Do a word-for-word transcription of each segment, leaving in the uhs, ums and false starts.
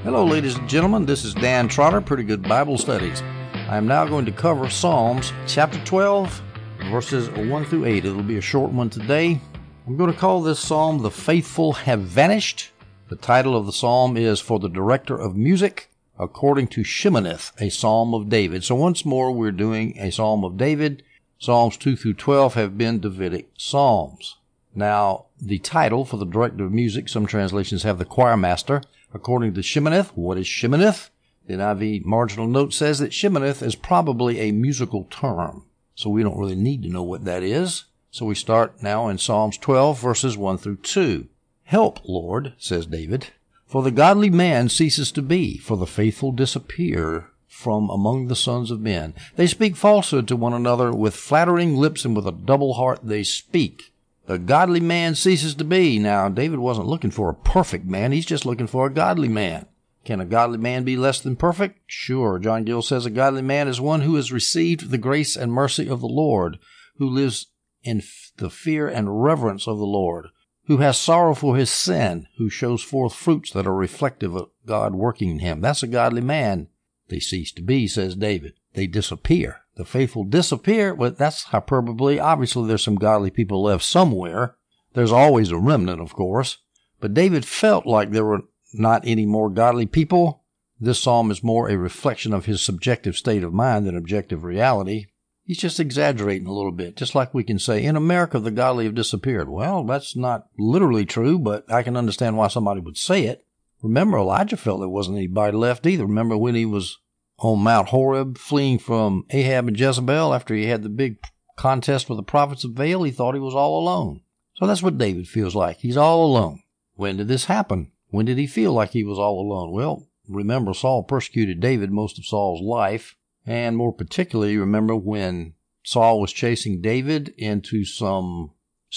Hello, ladies and gentlemen. This is Dan Trotter, Pretty Good Bible Studies. I am now going to cover Psalms chapter twelve, verses one through eight. It will be a short one today. I'm going to call this psalm, The Faithful Have Vanished. The title of the psalm is For the Director of Music, according to Sheminith, a psalm of David. So once more, we're doing a psalm of David. Psalms two through twelve have been Davidic psalms. Now, the title for the director of music, some translations have the choir master. According to Sheminith, what is Sheminith? The N I V marginal note says that Sheminith is probably a musical term, so we don't really need to know what that is. So we start now in Psalms twelve, verses one through two. Help, Lord, says David, for the godly man ceases to be, for the faithful disappear from among the sons of men. They speak falsehood to one another, with flattering lips and with a double heart they speak. The godly man ceases to be. Now, David wasn't looking for a perfect man. He's just looking for a godly man. Can a godly man be less than perfect? Sure. John Gill says a godly man is one who has received the grace and mercy of the Lord, who lives in the fear and reverence of the Lord, who has sorrow for his sin, who shows forth fruits that are reflective of God working in him. That's a godly man. They cease to be, says David. They disappear. The faithful disappear. Well, that's hyperbole. Obviously, there's some godly people left somewhere. There's always a remnant, of course. But David felt like there were not any more godly people. This psalm is more a reflection of his subjective state of mind than objective reality. He's just exaggerating a little bit, just like we can say, in America, the godly have disappeared. Well, that's not literally true, but I can understand why somebody would say it. Remember, Elijah felt there wasn't anybody left either. Remember when he was on Mount Horeb, fleeing from Ahab and Jezebel after he had the big contest with the prophets of Baal? He thought he was all alone. So that's what David feels like. He's all alone. When did this happen? When did he feel like he was all alone? Well, remember, Saul persecuted David most of Saul's life. And more particularly, remember when Saul was chasing David into some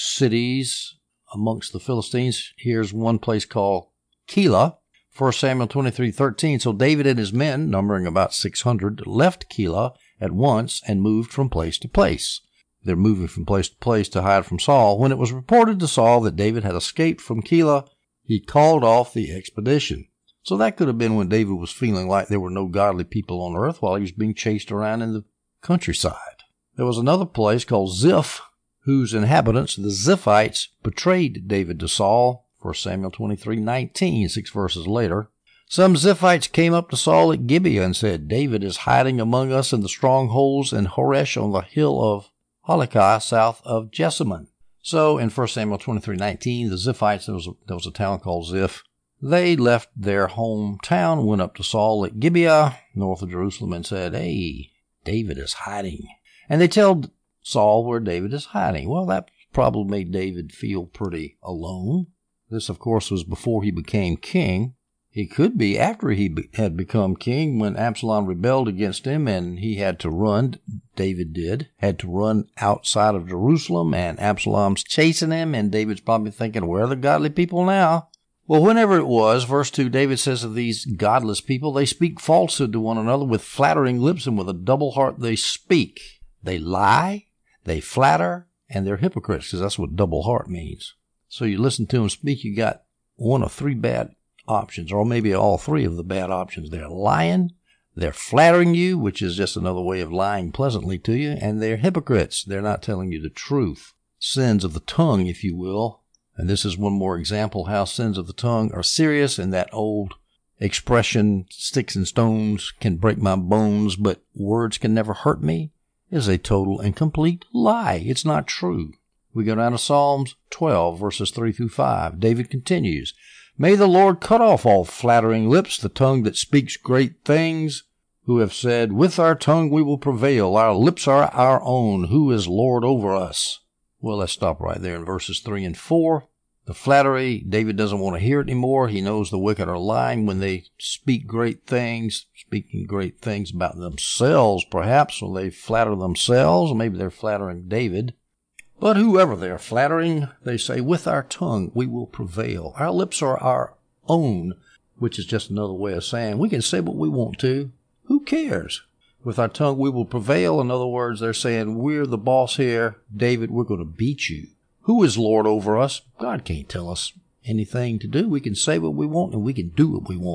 cities amongst the Philistines. Here's one place called Keilah. First Samuel twenty-three thirteen. So David and his men, numbering about six hundred, left Keilah at once and moved from place to place. They're moving from place to place to hide from Saul. When it was reported to Saul that David had escaped from Keilah, he called off the expedition. So that could have been when David was feeling like there were no godly people on earth while he was being chased around in the countryside. There was another place called Ziph, whose inhabitants, the Ziphites, betrayed David to Saul. First Samuel twenty-three nineteen, six verses later. Some Ziphites came up to Saul at Gibeah and said, David is hiding among us in the strongholds in Horesh on the hill of Halakah, south of Jessamine. So in First Samuel twenty-three nineteen, the Ziphites, there was, a, there was a town called Ziph, they left their hometown, went up to Saul at Gibeah, north of Jerusalem, and said, hey, David is hiding. And they tell Saul where David is hiding. Well, that probably made David feel pretty alone. This, of course, was before he became king. It could be after he be- had become king when Absalom rebelled against him and he had to run. David did, had to run outside of Jerusalem, and Absalom's chasing him, and David's probably thinking, where are the godly people now? Well, whenever it was, verse two, David says of these godless people, they speak falsehood to one another with flattering lips, and with a double heart they speak. They lie, they flatter, and they're hypocrites, because that's what double heart means. So you listen to them speak, you got one of three bad options, or maybe all three of the bad options. They're lying, they're flattering you, which is just another way of lying pleasantly to you, and they're hypocrites. They're not telling you the truth. Sins of the tongue, if you will. And this is one more example how sins of the tongue are serious, and that old expression, sticks and stones can break my bones, but words can never hurt me, is a total and complete lie. It's not true. We go down to Psalms twelve, verses three through five. David continues, May the Lord cut off all flattering lips, the tongue that speaks great things, who have said, With our tongue we will prevail, our lips are our own, who is Lord over us? Well, let's stop right there in verses three and four. The flattery, David doesn't want to hear it anymore. He knows the wicked are lying when they speak great things, speaking great things about themselves, perhaps, or they flatter themselves, or maybe they're flattering David. But whoever they're flattering, they say, with our tongue we will prevail. Our lips are our own, which is just another way of saying we can say what we want to. Who cares? With our tongue we will prevail. In other words, they're saying, we're the boss here. David, we're going to beat you. Who is Lord over us? God can't tell us anything to do. We can say what we want and we can do what we want.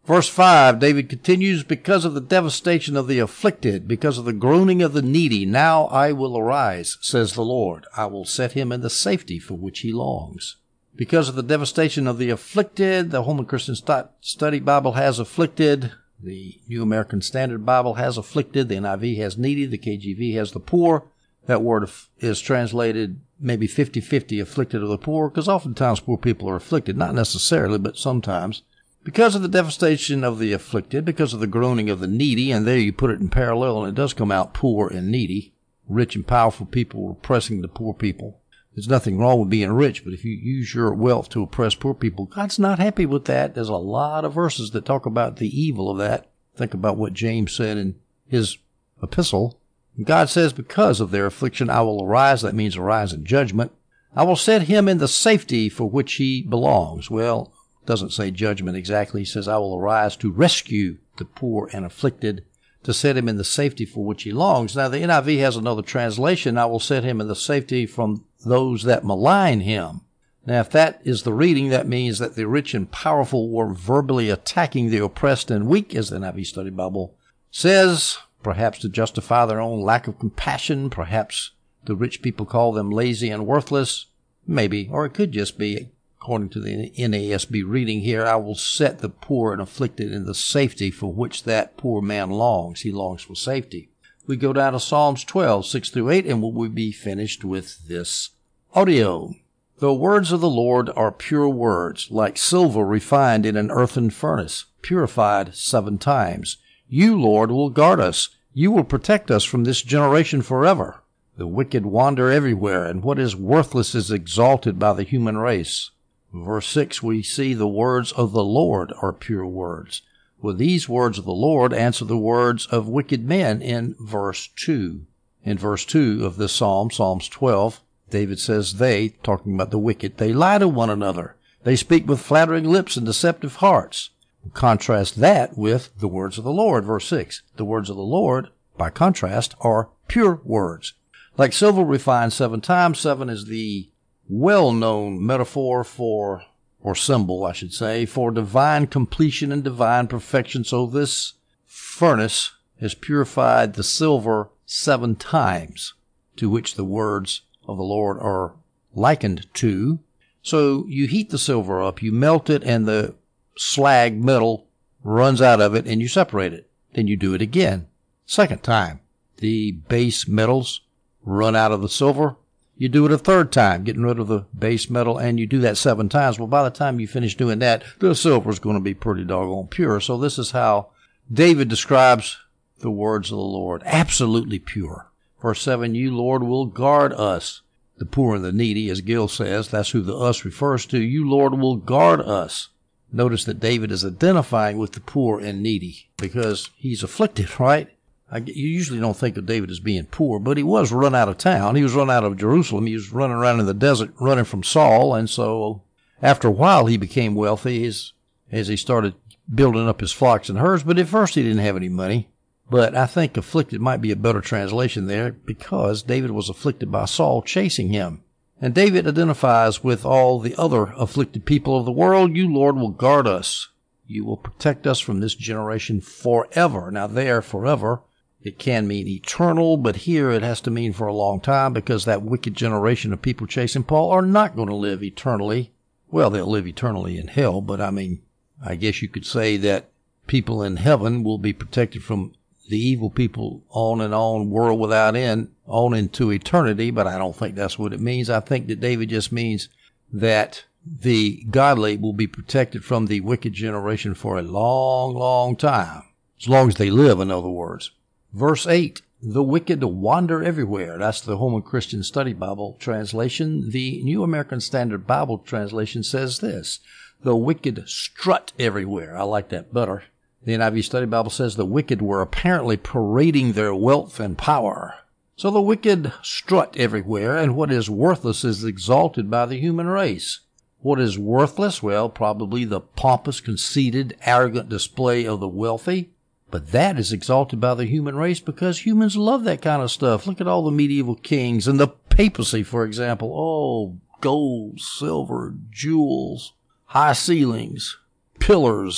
Verse five, David continues, because of the devastation of the afflicted, because of the groaning of the needy, now I will arise, says the Lord. I will set him in the safety for which he longs. Because of the devastation of the afflicted, the Holman Christian Study Bible has afflicted. The New American Standard Bible has afflicted. The N I V has needy. The K J V has the poor. That word is translated maybe fifty-fifty, afflicted of the poor, because oftentimes poor people are afflicted. Not necessarily, but sometimes. Because of the devastation of the afflicted, because of the groaning of the needy, and there you put it in parallel, and it does come out poor and needy. Rich and powerful people oppressing the poor people. There's nothing wrong with being rich, but if you use your wealth to oppress poor people, God's not happy with that. There's a lot of verses that talk about the evil of that. Think about what James said in his epistle. God says, because of their affliction, I will arise. That means arise in judgment. I will set him in the safety for which he belongs. Well, it doesn't say judgment exactly. He says, I will arise to rescue the poor and afflicted, to set him in the safety for which he longs. Now, the N I V has another translation. I will set him in the safety from those that malign him. Now, if that is the reading, that means that the rich and powerful were verbally attacking the oppressed and weak, as the N I V Study Bible says, perhaps to justify their own lack of compassion. Perhaps the rich people call them lazy and worthless. Maybe, or it could just be, according to the N A S B reading here, I will set the poor and afflicted in the safety for which that poor man longs. He longs for safety. We go down to Psalms twelve, six through eight, and we'll be finished with this audio. The words of the Lord are pure words, like silver refined in an earthen furnace, purified seven times. You, Lord, will guard us. You will protect us from this generation forever. The wicked wander everywhere, and what is worthless is exalted by the human race. Verse six, we see the words of the Lord are pure words. Well, these words of the Lord answer the words of wicked men in verse two. In verse two of this psalm, Psalms twelve, David says they, talking about the wicked, they lie to one another. They speak with flattering lips and deceptive hearts. Contrast that with the words of the Lord, verse six. The words of the Lord, by contrast, are pure words. Like silver refined seven times, seven is the well-known metaphor for, or symbol, I should say, for divine completion and divine perfection. So this furnace has purified the silver seven times, to which the words of the Lord are likened to. So you heat the silver up, you melt it, and the slag metal runs out of it, and you separate it. Then you do it again. Second time, the base metals run out of the silver. You do it a third time, getting rid of the base metal, and you do that seven times. Well, by the time you finish doing that, the silver is going to be pretty doggone pure. So this is how David describes the words of the Lord. Absolutely pure. Verse seven, you, Lord, will guard us. The poor and the needy, as Gill says, that's who the us refers to. You, Lord, will guard us. Notice that David is identifying with the poor and needy because he's afflicted, right? I, you usually don't think of David as being poor, but he was run out of town. He was run out of Jerusalem. He was running around in the desert, running from Saul. And so after a while, he became wealthy as, as he started building up his flocks and herds. But at first, he didn't have any money. But I think afflicted might be a better translation there because David was afflicted by Saul chasing him. And David identifies with all the other afflicted people of the world. You, Lord, will guard us. You will protect us from this generation forever. Now there, forever, it can mean eternal, but here it has to mean for a long time because that wicked generation of people chasing Paul are not going to live eternally. Well, they'll live eternally in hell, but I mean, I guess you could say that people in heaven will be protected from the evil people on and on, world without end, on into eternity, but I don't think that's what it means. I think that David just means that the godly will be protected from the wicked generation for a long, long time. As long as they live, in other words. Verse eight, the wicked wander everywhere. That's the Holman Christian Study Bible translation. The New American Standard Bible translation says this, the wicked strut everywhere. I like that better. The N I V Study Bible says the wicked were apparently parading their wealth and power. So the wicked strut everywhere, and what is worthless is exalted by the human race. What is worthless? Well, probably the pompous, conceited, arrogant display of the wealthy. But that is exalted by the human race because humans love that kind of stuff. Look at all the medieval kings and the papacy, for example. Oh, gold, silver, jewels, high ceilings, pillars,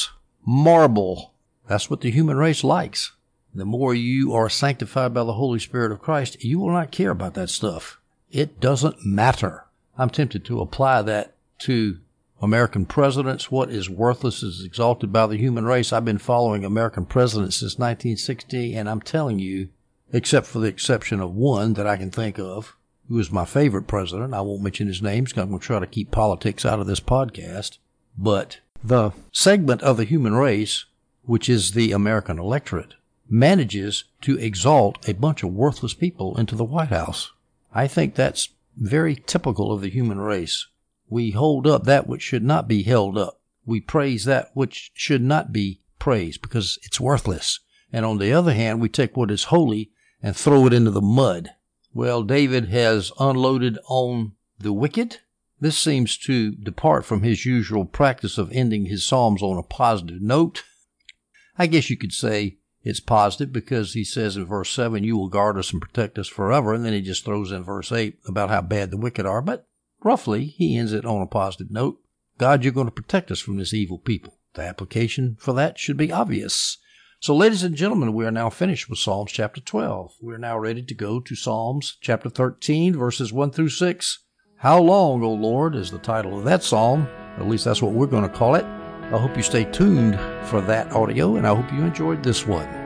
marble. That's what the human race likes. The more you are sanctified by the Holy Spirit of Christ, you will not care about that stuff. It doesn't matter. I'm tempted to apply that to American presidents. What is worthless is exalted by the human race. I've been following American presidents since nineteen sixty, and I'm telling you, except for the exception of one that I can think of, who is my favorite president. I won't mention his name because I'm going to try to keep politics out of this podcast. But the segment of the human race, which is the American electorate, manages to exalt a bunch of worthless people into the White House. I think that's very typical of the human race. We hold up that which should not be held up. We praise that which should not be praised because it's worthless. And on the other hand, we take what is holy and throw it into the mud. Well, David has unloaded on the wicked. This seems to depart from his usual practice of ending his psalms on a positive note. I guess you could say it's positive because he says in verse seven, you will guard us and protect us forever. And then he just throws in verse eight about how bad the wicked are. But roughly, he ends it on a positive note. God, you're going to protect us from this evil people. The application for that should be obvious. So, ladies and gentlemen, we are now finished with Psalms chapter twelve. We are now ready to go to Psalms chapter thirteen, verses one through six. How long, O Lord, is the title of that psalm. At least that's what we're going to call it. I hope you stay tuned for that audio, and I hope you enjoyed this one.